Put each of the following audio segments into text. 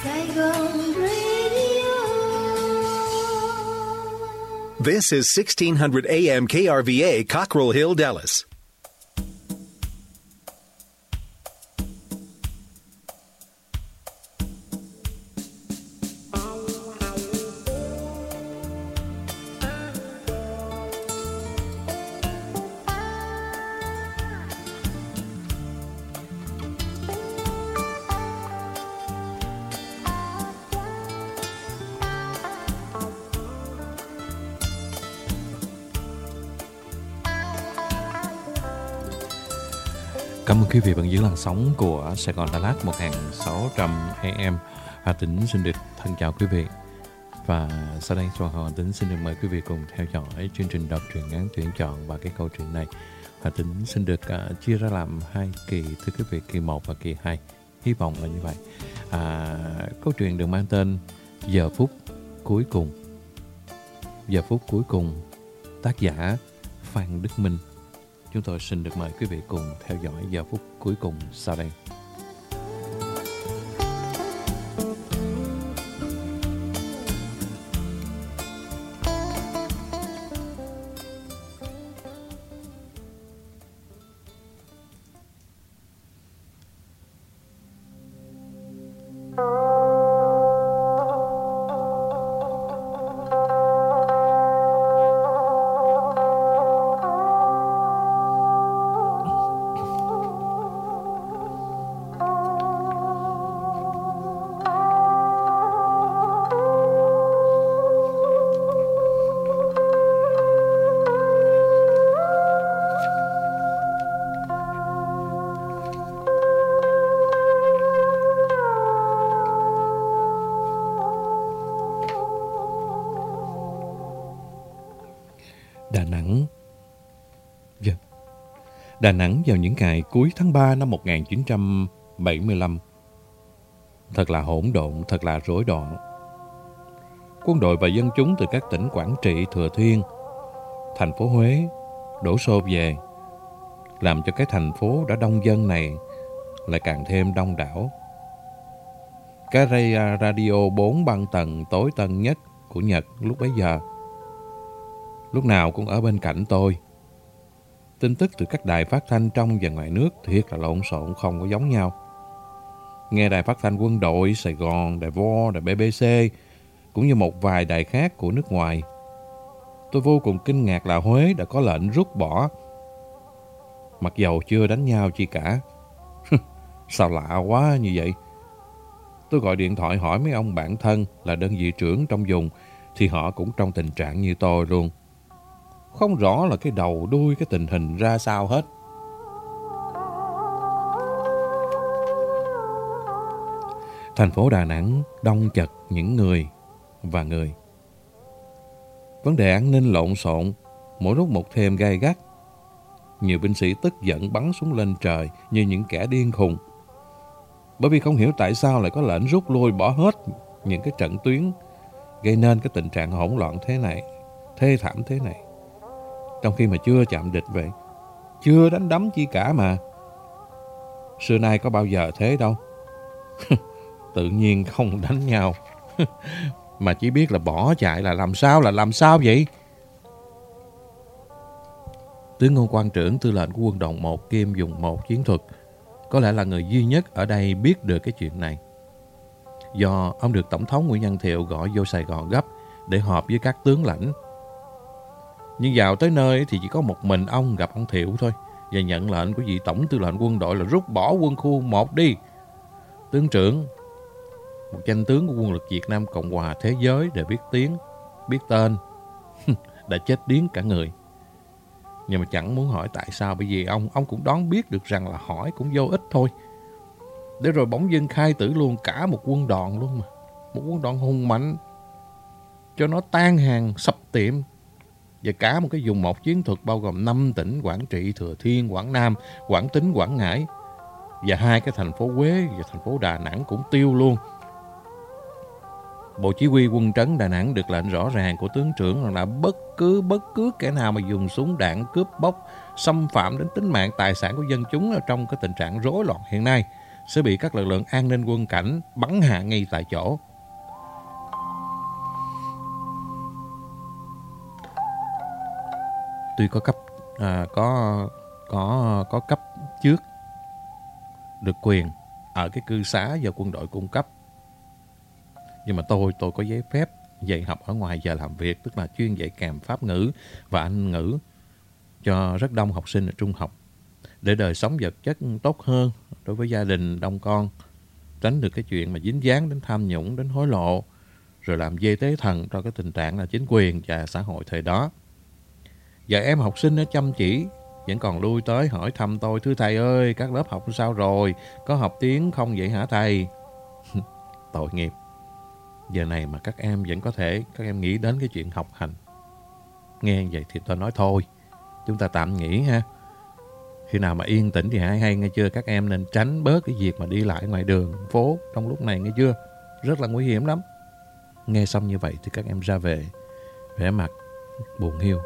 Saigon Radio. This is 1600 AM KRVA, Cockrell Hill, Dallas. Cảm ơn quý vị vẫn giữ làn sóng của Sài Gòn Đà Lạt 1600 AM. Hà Tĩnh xin được thân chào quý vị. Và sau đây Hà Tĩnh xin được mời quý vị cùng theo dõi chương trình đọc truyện ngắn tuyển chọn. Và cái câu chuyện này Hà Tĩnh xin được chia ra làm 2 kỳ, thưa quý vị, kỳ 1 và kỳ 2. Hy vọng là như vậy. Câu chuyện được mang tên Giờ phút cuối cùng. Giờ phút cuối cùng, tác giả Phan Đức Minh. Chúng tôi xin được mời quý vị cùng theo dõi giờ phút cuối cùng sau đây. Đà Nẵng vào những ngày cuối tháng 3 năm 1975. Thật là hỗn độn, thật là rối loạn. Quân đội và dân chúng từ các tỉnh Quảng Trị, Thừa Thiên, thành phố Huế đổ xô về, làm cho cái thành phố đã đông dân này lại càng thêm đông đảo. Cái radio 4 băng tần tối tân nhất của Nhật lúc bấy giờ lúc nào cũng ở bên cạnh tôi. Tin tức từ các đài phát thanh trong và ngoài nước thiệt là lộn xộn, không có giống nhau. Nghe đài phát thanh quân đội Sài Gòn, đài Vo, đài BBC, cũng như một vài đài khác của nước ngoài, tôi vô cùng kinh ngạc là Huế đã có lệnh rút bỏ, mặc dầu chưa đánh nhau chi cả. Sao lạ quá như vậy? Tôi gọi điện thoại hỏi mấy ông bạn thân là đơn vị trưởng trong vùng, thì họ cũng trong tình trạng như tôi luôn. Không rõ là cái đầu đuôi cái tình hình ra sao hết. Thành phố Đà Nẵng đông chật những người và người. Vấn đề an ninh lộn xộn, mỗi lúc một thêm gay gắt. Nhiều binh sĩ tức giận bắn súng lên trời như những kẻ điên khùng. Bởi vì không hiểu tại sao lại có lệnh rút lui bỏ hết những cái trận tuyến, gây nên cái tình trạng hỗn loạn thế này, thê thảm thế này. Trong khi mà chưa chạm địch vậy, chưa đánh đấm chi cả mà. Xưa nay có bao giờ thế đâu. Tự nhiên không đánh nhau mà chỉ biết là bỏ chạy là làm sao vậy? Tướng Ngô Quang Trưởng, tư lệnh của quân đoàn 1 kiêm vùng 1 chiến thuật, có lẽ là người duy nhất ở đây biết được cái chuyện này. Do ông được Tổng thống Nguyễn Văn Thiệu gọi vô Sài Gòn gấp để họp với các tướng lãnh. Nhưng vào tới nơi thì chỉ có một mình ông gặp ông Thiệu thôi, và nhận lệnh của vị tổng tư lệnh quân đội là rút bỏ quân khu 1 đi. Tướng trưởng, một danh tướng của quân lực Việt Nam Cộng Hòa thế giới để biết tiếng, biết tên, đã chết điếng cả người. Nhưng mà chẳng muốn hỏi tại sao, bởi vì ông cũng đoán biết được rằng là hỏi cũng vô ích thôi. Để rồi bỗng dưng khai tử luôn cả một quân đoàn luôn mà. Một quân đoàn hùng mạnh, cho nó tan hàng, sập tiệm. Và cả một cái vùng 1 chiến thuật bao gồm 5 tỉnh Quảng Trị, Thừa Thiên, Quảng Nam, Quảng Tín, Quảng Ngãi. Và 2 cái thành phố Huế và thành phố Đà Nẵng cũng tiêu luôn. Bộ Chỉ huy quân trấn Đà Nẵng được lệnh rõ ràng của tướng trưởng là bất cứ kẻ nào mà dùng súng đạn cướp bóc, xâm phạm đến tính mạng tài sản của dân chúng ở trong cái tình trạng rối loạn hiện nay sẽ bị các lực lượng an ninh quân cảnh bắn hạ ngay tại chỗ. Tuy có cấp có cấp trước được quyền ở cái cư xá do quân đội cung cấp, nhưng mà tôi có giấy phép dạy học ở ngoài giờ làm việc, tức là chuyên dạy kèm Pháp ngữ và Anh ngữ cho rất đông học sinh ở trung học, để đời sống vật chất tốt hơn đối với gia đình đông con, tránh được cái chuyện mà dính dáng đến tham nhũng, đến hối lộ, rồi làm dê tế thần cho cái tình trạng là chính quyền và xã hội thời đó. Và em học sinh nó chăm chỉ, vẫn còn lui tới hỏi thăm tôi: thưa thầy ơi, các lớp học sao rồi? Có học tiếng không vậy hả thầy? Tội nghiệp. Giờ này mà các em vẫn có thể, các em nghĩ đến cái chuyện học hành. Nghe vậy thì tôi nói thôi, chúng ta tạm nghỉ ha. Khi nào mà yên tĩnh thì hay nghe chưa? Các em nên tránh bớt cái việc mà đi lại ngoài đường, phố trong lúc này nghe chưa? Rất là nguy hiểm lắm. Nghe xong như vậy thì các em ra về, vẻ mặt buồn hiu.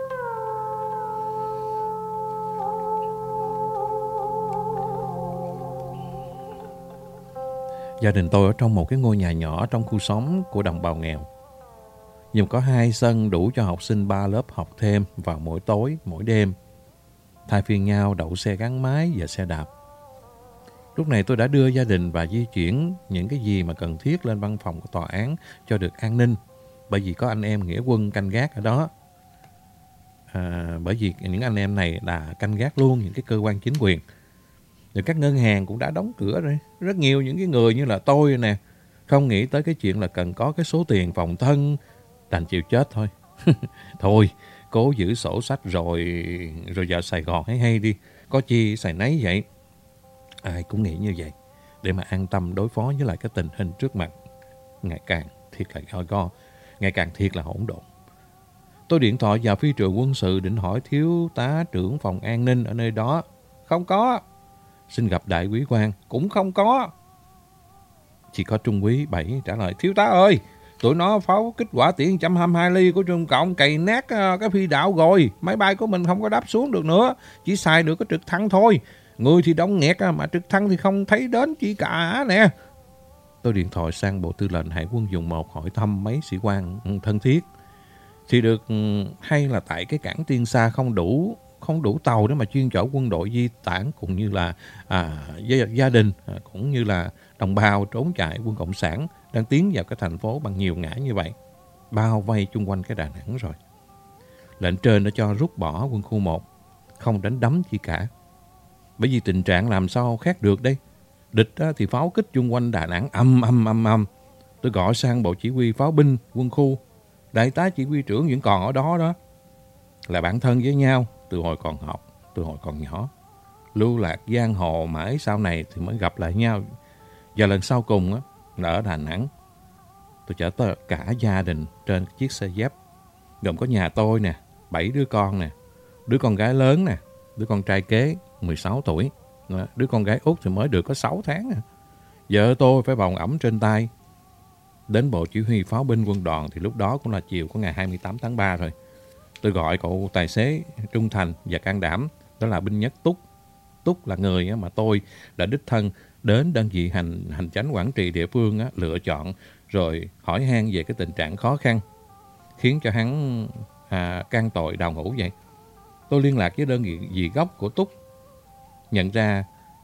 Gia đình tôi ở trong một cái ngôi nhà nhỏ trong khu xóm của đồng bào nghèo. Nhưng có 2 sân đủ cho học sinh 3 lớp học thêm vào mỗi tối, mỗi đêm, thay phiên nhau đậu xe gắn máy và xe đạp. Lúc này tôi đã đưa gia đình và di chuyển những cái gì mà cần thiết lên văn phòng của tòa án cho được an ninh, bởi vì có anh em nghĩa quân canh gác ở đó. Bởi vì những anh em này đã canh gác luôn những cái cơ quan chính quyền. Rồi các ngân hàng cũng đã đóng cửa rồi. Rất nhiều những cái người như là tôi nè, không nghĩ tới cái chuyện là cần có cái số tiền phòng thân, đành chịu chết thôi. Thôi, cố giữ sổ sách rồi vào Sài Gòn hay đi. Có chi xài nấy vậy. Ai cũng nghĩ như vậy, để mà an tâm đối phó với lại cái tình hình trước mặt. Ngày càng thiệt là gay go, ngày càng thiệt là hỗn độn. Tôi điện thoại vào phi trường quân sự định hỏi thiếu tá trưởng phòng an ninh ở nơi đó. Không có. Xin gặp đại úy quan. Cũng không có. Chỉ có trung úy 7 trả lời: thiếu tá ơi, tụi nó pháo kích hỏa tiễn 122 ly của Trung Cộng cày nát cái phi đạo rồi. Máy bay của mình không có đáp xuống được nữa, chỉ xài được cái trực thăng thôi. Người thì đông nghẹt mà trực thăng thì không thấy đến chi cả nè. Tôi điện thoại sang Bộ Tư lệnh Hải quân vùng 1 hỏi thăm mấy sĩ quan thân thiết. Thì được hay là tại cái cảng Tiên Sa không đủ tàu để mà chuyên chở quân đội di tản, cũng như là gia đình, cũng như là đồng bào trốn chạy quân Cộng sản đang tiến vào cái thành phố bằng nhiều ngã như vậy, bao vây chung quanh cái Đà Nẵng rồi. Lệnh trên đã cho rút bỏ quân khu 1, không đánh đấm chi cả. Bởi vì tình trạng làm sao khác được đây. Địch thì pháo kích chung quanh Đà Nẵng âm. Tôi gọi sang bộ chỉ huy pháo binh quân khu, đại tá chỉ huy trưởng vẫn còn ở đó đó. Là bạn thân với nhau từ hồi còn học, từ hồi còn nhỏ. Lưu lạc giang hồ mãi sau này thì mới gặp lại nhau. Và lần sau cùng là ở Đà Nẵng. Tôi chở cả gia đình trên chiếc xe dép, gồm có nhà tôi nè, 7 đứa con nè, đứa con gái lớn nè, đứa con trai kế 16 tuổi, đứa con gái út thì mới được có 6 tháng nè. Vợ tôi phải bồng ẵm trên tay. Đến bộ chỉ huy pháo binh quân đoàn thì lúc đó cũng là chiều của ngày 28 tháng 3 rồi. Tôi gọi cậu tài xế trung thành và can đảm, đó là binh nhất Túc. Túc là người mà tôi đã đích thân đến đơn vị hành chánh quản trị địa phương lựa chọn, rồi hỏi han về cái tình trạng khó khăn, khiến cho hắn can tội đào ngũ vậy. Tôi liên lạc với đơn vị gốc của Túc, nhận ra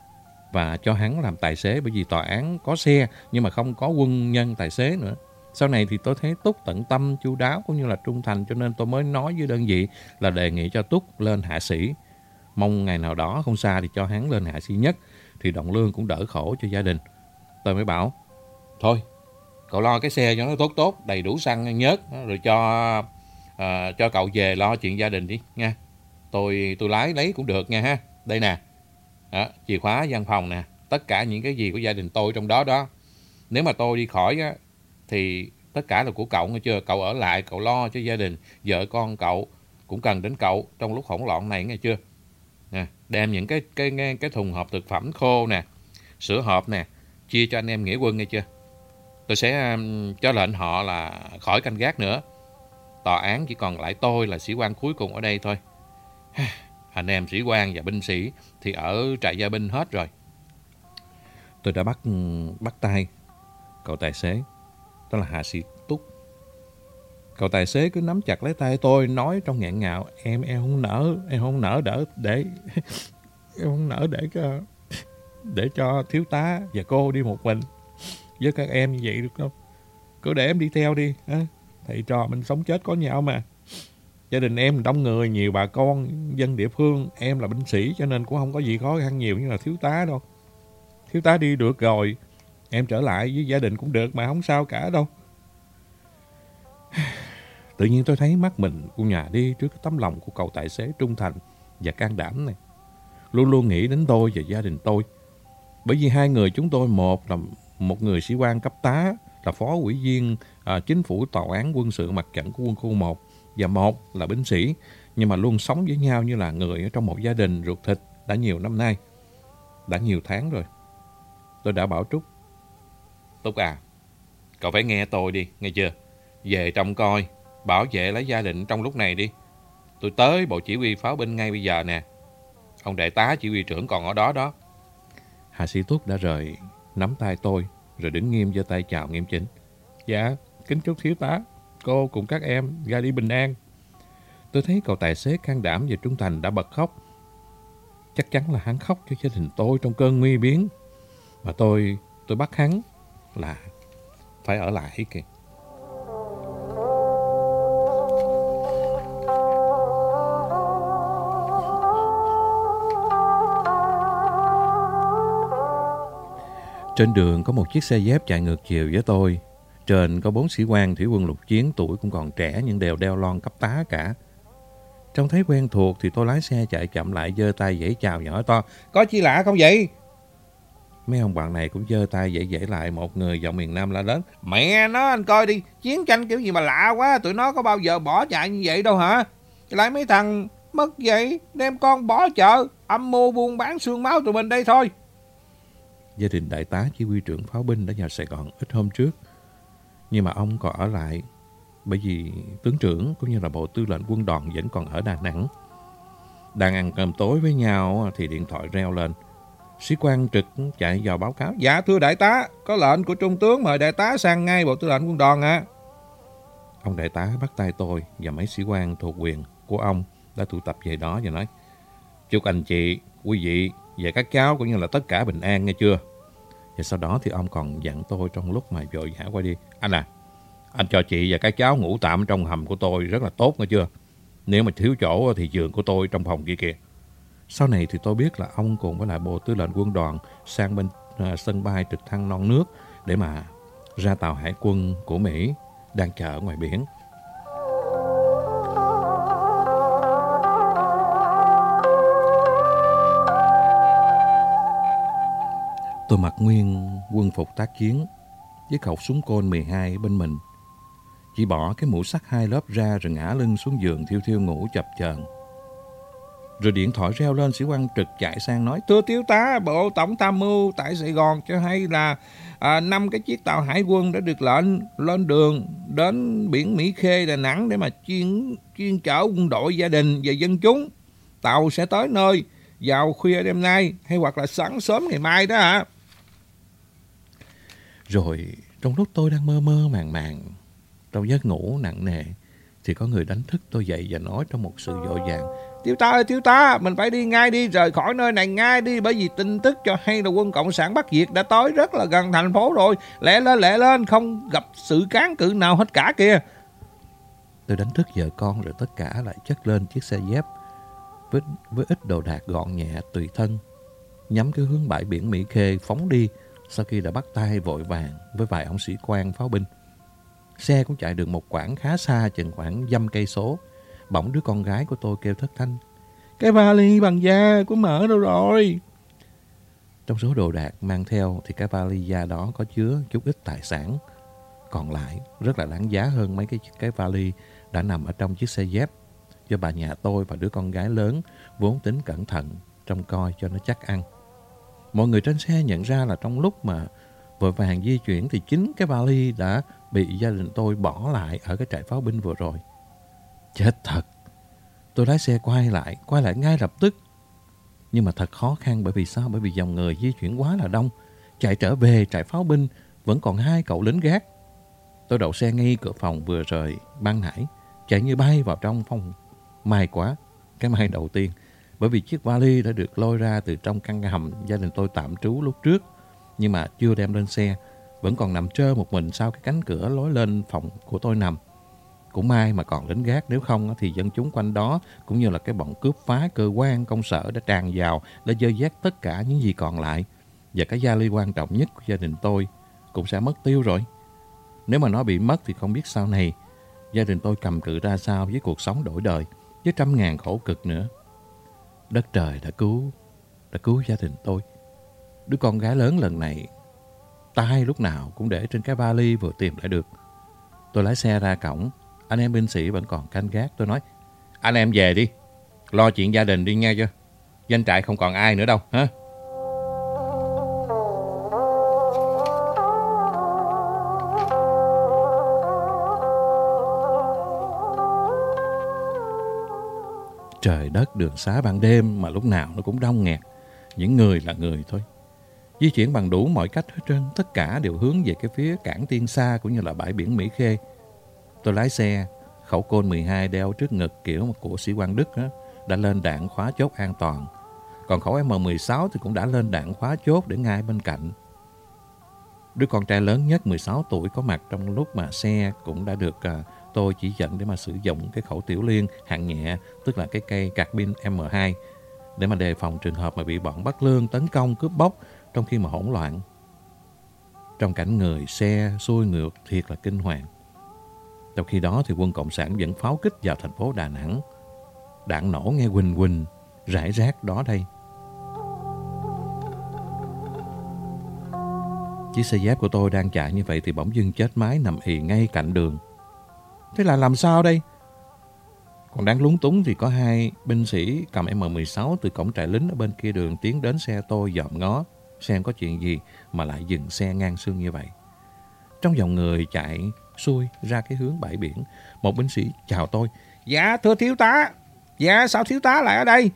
và cho hắn làm tài xế, bởi vì tòa án có xe nhưng mà không có quân nhân tài xế nữa. Sau này thì tôi thấy Túc tận tâm, chu đáo cũng như là trung thành, cho nên tôi mới nói với đơn vị là đề nghị cho Túc lên hạ sĩ. Mong ngày nào đó không xa thì cho hắn lên hạ sĩ nhất, thì đồng lương cũng đỡ khổ cho gia đình. Tôi mới bảo: thôi, cậu lo cái xe cho nó tốt, đầy đủ xăng nhớt, rồi cho cậu về lo chuyện gia đình đi nha. Tôi lái lấy cũng được nha ha. Đây nè, chìa khóa văn phòng nè, tất cả những cái gì của gia đình tôi trong đó đó. Nếu mà tôi đi khỏi thì tất cả là của cậu nghe chưa? Cậu ở lại, cậu lo cho gia đình, vợ con cậu cũng cần đến cậu trong lúc hỗn loạn này nghe chưa? Nè, đem những cái thùng hộp thực phẩm khô nè, sữa hộp nè, chia cho anh em nghĩa quân nghe chưa? Tôi sẽ cho lệnh họ là khỏi canh gác nữa. Tòa án chỉ còn lại tôi là sĩ quan cuối cùng ở đây thôi. Anh em sĩ quan và binh sĩ thì ở trại gia binh hết rồi. Tôi đã bắt tay cậu tài xế, đó là Hà Sĩ Túc. Cậu tài xế cứ nắm chặt lấy tay tôi, nói trong nghẹn ngào: Em không nỡ, em không nỡ để em không nỡ để cho thiếu tá và cô đi một mình với các em như vậy được không? Cứ để em đi theo đi. Thầy trò mình sống chết có nhau mà. Gia đình em đông người, nhiều bà con, dân địa phương. Em là binh sĩ cho nên cũng không có gì khó khăn nhiều như là thiếu tá đâu. Thiếu tá đi được rồi, em trở lại với gia đình cũng được mà, không sao cả đâu. Tự nhiên tôi thấy mắt mình cô nhà đi trước cái tấm lòng của cậu tài xế trung thành và can đảm này. Luôn luôn nghĩ đến tôi và gia đình tôi. Bởi vì hai người chúng tôi, một là một người sĩ quan cấp tá, là phó ủy viên chính phủ tòa án quân sự mặt trận của quân khu 1, và một là binh sĩ, nhưng mà luôn sống với nhau như là người ở trong một gia đình ruột thịt đã nhiều năm nay, đã nhiều tháng rồi. Tôi đã bảo Trúc: Túc à, cậu phải nghe tôi đi, nghe chưa? Về trông coi, bảo vệ lấy gia đình trong lúc này đi. Tôi tới bộ chỉ huy pháo binh ngay bây giờ nè. Ông đại tá chỉ huy trưởng còn ở đó đó. Hà Sĩ Túc đã rời nắm tay tôi, rồi đứng nghiêm giơ tay chào nghiêm chỉnh. Dạ, kính chúc thiếu tá, cô cùng các em ra đi bình an. Tôi thấy cậu tài xế can đảm và trung thành đã bật khóc. Chắc chắn là hắn khóc cho gia đình tôi trong cơn nguy biến. Mà tôi bắt hắn là phải ở lại kìa. Trên đường có một chiếc xe dép chạy ngược chiều với tôi. Trên có 4 sĩ quan thủy quân lục chiến, tuổi cũng còn trẻ nhưng đều đeo lon cấp tá cả. Trông thấy quen thuộc thì tôi lái xe chạy chậm lại, giơ tay vẫy chào nhỏ to: Có chi lạ không vậy? Mấy ông bạn này cũng giơ tay vẫy lại. Một người giọng miền Nam la lớn: Mẹ nó, anh coi đi, chiến tranh kiểu gì mà lạ quá, tụi nó có bao giờ bỏ chạy như vậy đâu hả? Lại mấy thằng mất vậy, đem con bỏ chợ, âm mưu buôn bán xương máu tụi mình đây thôi. Gia đình đại tá chỉ huy trưởng pháo binh đã vào Sài Gòn ít hôm trước, nhưng mà ông còn ở lại bởi vì tướng trưởng cũng như là bộ tư lệnh quân đoàn vẫn còn ở Đà Nẵng. Đang ăn cơm tối với nhau thì điện thoại reo lên. Sĩ quan trực chạy vào báo cáo: Dạ thưa đại tá, có lệnh của trung tướng mời đại tá sang ngay bộ tư lệnh quân đoàn ạ. Ông đại tá bắt tay tôi và mấy sĩ quan thuộc quyền của ông đã tụ tập về đó và nói: Chúc anh chị, quý vị và các cháu cũng như là tất cả bình an nghe chưa? Và sau đó thì ông còn dặn tôi trong lúc mà vội vã qua đi: Anh à, anh cho chị và các cháu ngủ tạm trong hầm của tôi rất là tốt nghe chưa? Nếu mà thiếu chỗ thì giường của tôi trong phòng kia kìa. Sau này thì tôi biết là ông cùng với lại bộ tư lệnh quân đoàn sang bên sân bay trực thăng Non Nước để mà ra tàu hải quân của Mỹ đang chờ ở ngoài biển. Tôi mặc nguyên quân phục tác chiến với khẩu súng Côn 12 bên mình. Chỉ bỏ cái mũ sắt 2 lớp ra rồi ngã lưng xuống giường thiêu thiêu ngủ chập chờn. Rồi điện thoại reo lên, sĩ quan trực chạy sang nói: Thưa thiếu tá, Bộ Tổng tham mưu tại Sài Gòn cho hay là 5 cái chiếc tàu hải quân đã được lệnh lên đường đến biển Mỹ Khê, Đà Nẵng để mà chuyên chở quân đội, gia đình và dân chúng. Tàu sẽ tới nơi vào khuya đêm nay hay hoặc là sáng sớm ngày mai đó ạ. Rồi trong lúc tôi đang mơ mơ màng màng trong giấc ngủ nặng nề thì có người đánh thức tôi dậy và nói trong một sự vội vàng: Thiếu tá ơi, thiếu tá, mình phải đi ngay đi, rời khỏi nơi này ngay đi, bởi vì tin tức cho hay là quân Cộng sản Bắc Việt đã tới rất là gần thành phố rồi. Lẹ lên, không gặp sự kháng cự nào hết cả kìa. Tôi đánh thức vợ con rồi tất cả lại chất lên chiếc xe dép với ít đồ đạc gọn nhẹ tùy thân, nhắm cái hướng bãi biển Mỹ Khê phóng đi sau khi đã bắt tay vội vàng với vài ông sĩ quan pháo binh. Xe cũng chạy được một quãng khá xa, chừng khoảng 5 cây số. Bỗng đứa con gái của tôi kêu thất thanh: Cái vali bằng da của Mợ đâu rồi? Trong số đồ đạc mang theo thì cái vali da đó có chứa chút ít tài sản, còn lại rất là đáng giá hơn mấy cái vali đã nằm ở trong chiếc xe dép do bà nhà tôi và đứa con gái lớn vốn tính cẩn thận trông coi cho nó chắc ăn. Mọi người trên xe nhận ra là trong lúc mà vội vàng di chuyển thì chính cái vali đã bị gia đình tôi bỏ lại ở cái trại pháo binh vừa rồi. Chết thật! Tôi lái xe quay lại ngay lập tức. Nhưng mà thật khó khăn, bởi vì sao? Bởi vì dòng người di chuyển quá là đông. chạy trở về trại pháo binh, vẫn còn 2 cậu lính gác. Tôi đậu xe ngay cửa phòng vừa rời ban nãy, chạy như bay vào trong phòng. May quá, cái may đầu tiên, bởi vì chiếc vali đã được lôi ra từ trong căn hầm gia đình tôi tạm trú lúc trước, nhưng mà chưa đem lên xe, vẫn còn nằm trơ một mình sau cái cánh cửa lối lên phòng của tôi nằm. Cũng may mà còn lính gác, nếu không thì dân chúng quanh đó cũng như là cái bọn cướp phá cơ quan công sở đã tràn vào để dơ dắt tất cả những gì còn lại. Và cái vali quan trọng nhất của gia đình tôi cũng sẽ mất tiêu rồi. Nếu mà nó bị mất thì không biết sau này gia đình tôi cầm cự ra sao với cuộc sống đổi đời, với trăm ngàn khổ cực nữa. Đất trời đã cứu gia đình tôi. Đứa con gái lớn lần này, tay lúc nào cũng để trên cái vali vừa tìm lại được. Tôi lái xe ra cổng, anh em binh sĩ vẫn còn canh gác. Tôi nói, anh em về đi, lo chuyện gia đình đi nghe chưa. Doanh trại không còn ai nữa đâu, hả? Trời đất đường xá ban đêm mà lúc nào nó cũng đông nghẹt. Những người là người thôi. Di chuyển bằng đủ mọi cách hết trơn. Tất cả đều hướng về cái phía cảng Tiên Sa cũng như là bãi biển Mỹ Khê. Tôi lái xe, khẩu côn 12 đeo trước ngực kiểu của sĩ quan Đức đó, đã lên đạn khóa chốt an toàn. Còn khẩu M16 thì cũng đã lên đạn khóa chốt để ngay bên cạnh. Đứa con trai lớn nhất 16 tuổi có mặt trong lúc mà xe cũng đã được tôi chỉ dẫn để mà sử dụng cái khẩu tiểu liên hạng nhẹ, tức là cái cây carbine M2, để mà đề phòng trường hợp mà bị bọn Bắc Lương tấn công cướp bóc trong khi mà hỗn loạn. Trong cảnh người xe xuôi ngược thiệt là kinh hoàng. Trong khi đó thì quân Cộng sản vẫn pháo kích vào thành phố Đà Nẵng. Đạn nổ nghe huỳnh huỳnh, rải rác đó đây. Chiếc xe dép của tôi đang chạy như vậy thì bỗng dưng chết máy nằm ì ngay cạnh đường. Thế là làm sao đây? Còn đáng lúng túng thì có 2 binh sĩ cầm M16 từ cổng trại lính ở bên kia đường tiến đến xe tôi dòm ngó, xem có chuyện gì mà lại dừng xe ngang sương như vậy. Trong dòng người chạy xuôi ra cái hướng bãi biển, một binh sĩ chào tôi. Dạ thưa thiếu tá. Dạ sao thiếu tá lại ở đây?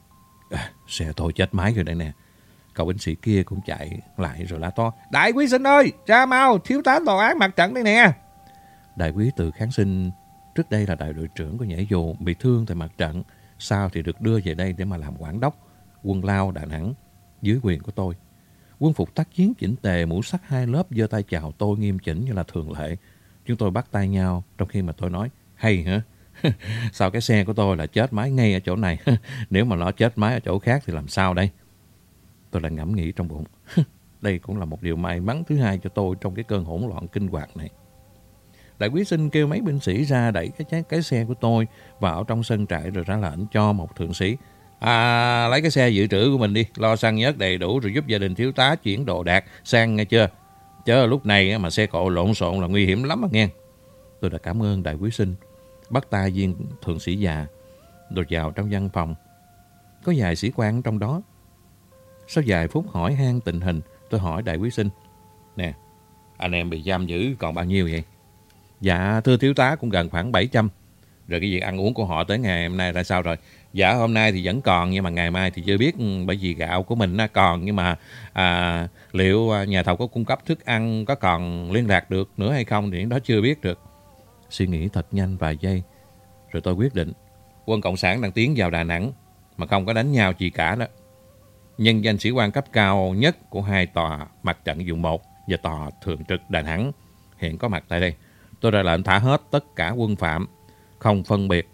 Xe tôi chết máy rồi đây nè. Cậu binh sĩ kia cũng chạy lại rồi la to. Đại quý sinh ơi, ra mau, thiếu tá tòa án mặt trận đây nè. Đại quý Từ Kháng Sinh trước đây là đại đội trưởng của nhảy dù, bị thương tại mặt trận, sau thì được đưa về đây để mà làm quản đốc quân lao Đà Nẵng dưới quyền của tôi. Quân phục tác chiến chỉnh tề, mũ sắt 2 lớp, giơ tay chào tôi nghiêm chỉnh như là thường lệ. Chúng tôi bắt tay nhau trong khi mà tôi nói, hay hả? Sao cái xe của tôi là chết máy ngay ở chỗ này? Nếu mà nó chết máy ở chỗ khác thì làm sao đây? Tôi lại ngẫm nghĩ trong bụng. Đây cũng là một điều may mắn thứ hai cho tôi trong cái cơn hỗn loạn kinh hoàng này. Đại quý sinh kêu mấy binh sĩ ra đẩy cái xe của tôi vào trong sân trại rồi ra lệnh cho một thượng sĩ. Lấy cái xe dự trữ của mình đi, lo xăng nhớt đầy đủ rồi giúp gia đình thiếu tá chuyển đồ đạc sang nghe chưa? Chứ lúc này mà xe cộ lộn xộn là nguy hiểm lắm á nghe. Tôi đã cảm ơn đại quý sinh, bắt tay viên thượng sĩ già, rồi vào trong văn phòng. Có vài sĩ quan trong đó. Sau vài phút hỏi han tình hình, tôi hỏi đại quý sinh. Nè, anh em bị giam giữ còn bao nhiêu vậy? Dạ thưa thiếu tá cũng gần khoảng 700. Rồi cái việc ăn uống của họ tới ngày hôm nay ra sao rồi? Dạ hôm nay thì vẫn còn, nhưng mà ngày mai thì chưa biết, bởi vì gạo của mình nó còn, nhưng mà liệu nhà thầu có cung cấp thức ăn có còn liên lạc được nữa hay không thì đó chưa biết được. Suy nghĩ thật nhanh vài giây rồi tôi quyết định quân Cộng sản đang tiến vào Đà Nẵng mà không có đánh nhau gì cả đó. Nhân danh sĩ quan cấp cao nhất của 2 tòa mặt trận vùng 1 và tòa thường trực Đà Nẵng hiện có mặt tại đây, tôi ra lệnh thả hết tất cả quân phạm, không phân biệt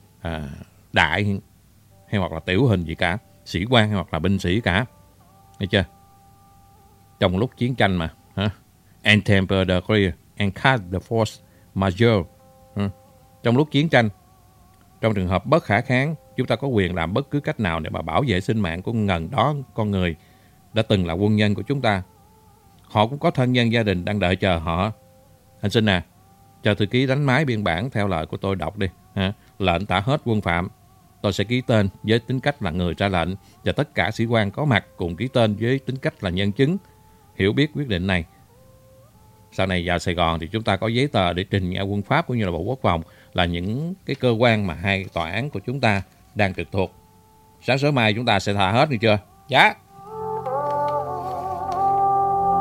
đại hay hoặc là tiểu hình gì cả, sĩ quan hay hoặc là binh sĩ cả. Nghe chưa? Trong lúc chiến tranh mà, Entemper the clear and cut the force majeure. Trong lúc chiến tranh, trong trường hợp bất khả kháng, chúng ta có quyền làm bất cứ cách nào để mà bảo vệ sinh mạng của ngần đó con người đã từng là quân nhân của chúng ta. Họ cũng có thân nhân gia đình đang đợi chờ họ. Anh xin nè, cho thư ký đánh máy biên bản theo lời của tôi đọc đi. Lệnh thả hết quân phạm. Tôi sẽ ký tên với tính cách là người ra lệnh, và tất cả sĩ quan có mặt cùng ký tên với tính cách là nhân chứng, hiểu biết quyết định này. Sau này vào Sài Gòn thì chúng ta có giấy tờ để trình nghe quân Pháp cũng như là Bộ Quốc phòng là những cái cơ quan mà 2 tòa án của chúng ta đang trực thuộc. Sáng sớm mai chúng ta sẽ thả hết, được chưa? Dạ.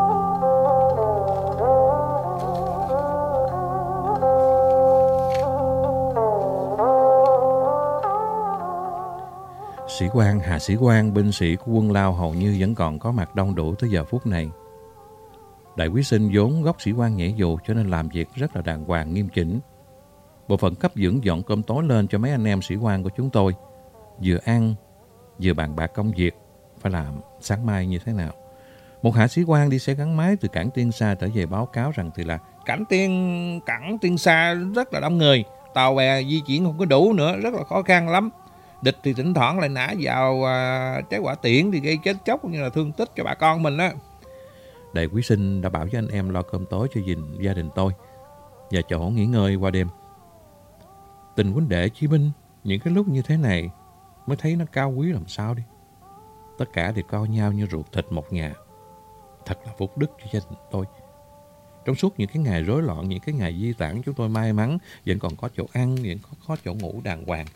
Sĩ quan, hạ sĩ quan, binh sĩ của quân Lao hầu như vẫn còn có mặt đông đủ tới giờ phút này. Đại quý sinh vốn gốc sĩ quan nhảy dù cho nên làm việc rất là đàng hoàng, nghiêm chỉnh. Bộ phận cấp dưỡng dọn cơm tối lên cho mấy anh em sĩ quan của chúng tôi. Vừa ăn, vừa bàn bạc công việc phải làm sáng mai như thế nào. Một hạ sĩ quan đi xe gắn máy từ cảng Tiên Sa trở về báo cáo rằng thì là cảng Tiên Sa rất là đông người, tàu bè di chuyển không có đủ nữa, rất là khó khăn lắm. Địch thì thỉnh thoảng lại nã vào trái hỏa tiễn thì gây chết chóc cũng như là thương tích cho bà con mình á. Đại quý sinh đã bảo với anh em lo cơm tối cho gia đình tôi và chỗ nghỉ ngơi qua đêm. Tình huynh đệ chí binh những cái lúc như thế này mới thấy nó cao quý làm sao đi. Tất cả đều coi nhau như ruột thịt một nhà. Thật là phúc đức cho gia đình tôi. Trong suốt những cái ngày rối loạn, những cái ngày di tản, chúng tôi may mắn vẫn còn có chỗ ăn, vẫn có chỗ ngủ đàng hoàng.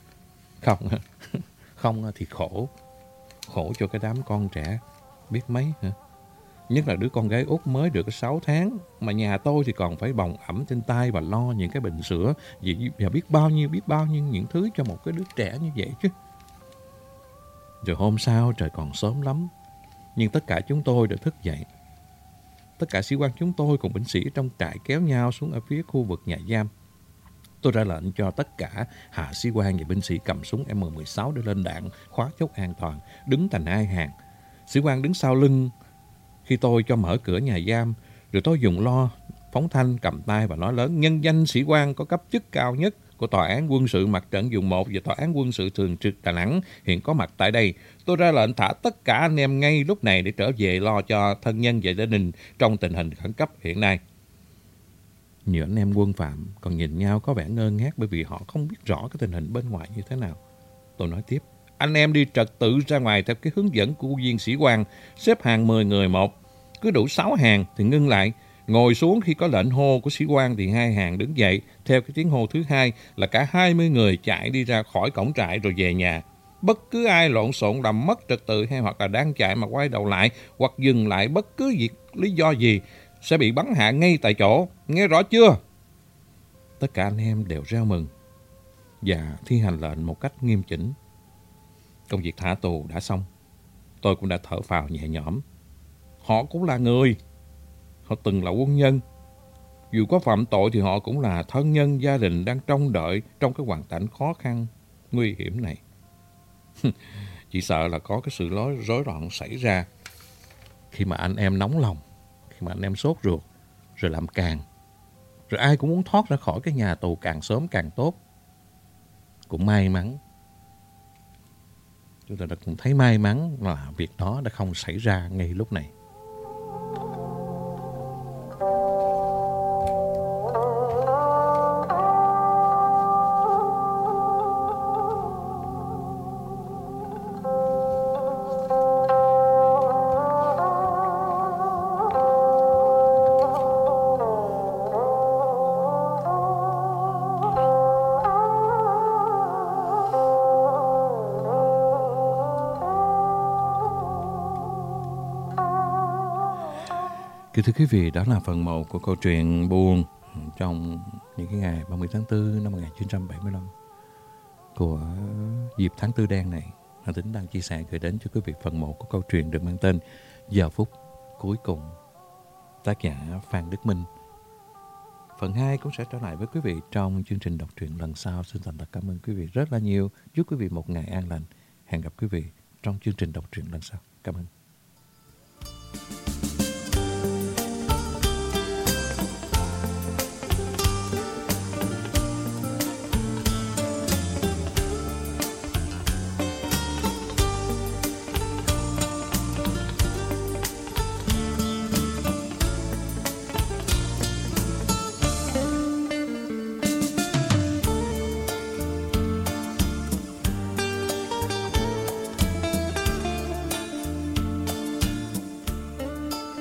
Không thì khổ cho cái đám con trẻ biết mấy hả. Nhất là đứa con gái út mới được 6 tháng mà nhà tôi thì còn phải bồng ẵm trên tay và lo những cái bình sữa và biết bao nhiêu những thứ cho một cái đứa trẻ như vậy chứ. Rồi hôm sau trời còn sớm lắm, nhưng tất cả chúng tôi đã thức dậy. Tất cả sĩ quan chúng tôi cùng binh sĩ trong trại kéo nhau xuống ở phía khu vực nhà giam. Tôi ra lệnh cho tất cả hạ sĩ quan và binh sĩ cầm súng M16 để lên đạn, khóa chốt an toàn, đứng thành hai hàng. Sĩ quan đứng sau lưng khi tôi cho mở cửa nhà giam, rồi tôi dùng loa phóng thanh cầm tay và nói lớn: nhân danh sĩ quan có cấp chức cao nhất của Tòa án quân sự Mặt trận vùng 1 và Tòa án quân sự thường trực Đà Nẵng hiện có mặt tại đây. Tôi ra lệnh thả tất cả anh em ngay lúc này để trở về lo cho thân nhân và gia đình trong tình hình khẩn cấp hiện nay. Nhiều anh em quân phạm còn nhìn nhau có vẻ ngơ ngác bởi vì họ không biết rõ cái tình hình bên ngoài như thế nào. Tôi nói tiếp: anh em đi trật tự ra ngoài theo cái hướng dẫn của viên sĩ quan, xếp hàng 10 người một. Cứ đủ 6 hàng thì ngưng lại. Ngồi xuống khi có lệnh hô của sĩ quan thì 2 hàng đứng dậy. Theo cái tiếng hô thứ hai là cả 20 người chạy đi ra khỏi cổng trại rồi về nhà. Bất cứ ai lộn xộn làm mất trật tự hay hoặc là đang chạy mà quay đầu lại hoặc dừng lại bất cứ lý do gì sẽ bị bắn hạ ngay tại chỗ. Nghe rõ chưa? Tất cả anh em đều reo mừng và thi hành lệnh một cách nghiêm chỉnh. Công việc thả tù đã xong. Tôi cũng đã thở phào nhẹ nhõm. Họ cũng là người. Họ từng là quân nhân. Dù có phạm tội thì họ cũng là thân nhân gia đình đang trông đợi trong cái hoàn cảnh khó khăn, nguy hiểm này. Chỉ sợ là có cái sự rối loạn xảy ra khi mà anh em nóng lòng, khi mà anh em sốt ruột, rồi làm càng. Rồi ai cũng muốn thoát ra khỏi cái nhà tù càng sớm càng tốt. Cũng may mắn. Chúng ta đã cũng thấy may mắn là việc đó đã không xảy ra ngay lúc này. Thưa quý vị, đó là phần 1 của câu chuyện buồn trong những cái ngày 30 tháng 4 năm 1975 của dịp tháng Tư đen này. Hoàng Tính đang chia sẻ gửi đến cho quý vị phần 1 của câu chuyện được mang tên Giờ phút cuối cùng, tác giả Phan Đức Minh. Phần 2 cũng sẽ trở lại với quý vị trong chương trình đọc truyện lần sau. Xin thành thật cảm ơn quý vị rất là nhiều. Chúc quý vị một ngày an lành. Hẹn gặp quý vị trong chương trình đọc truyện lần sau. Cảm ơn.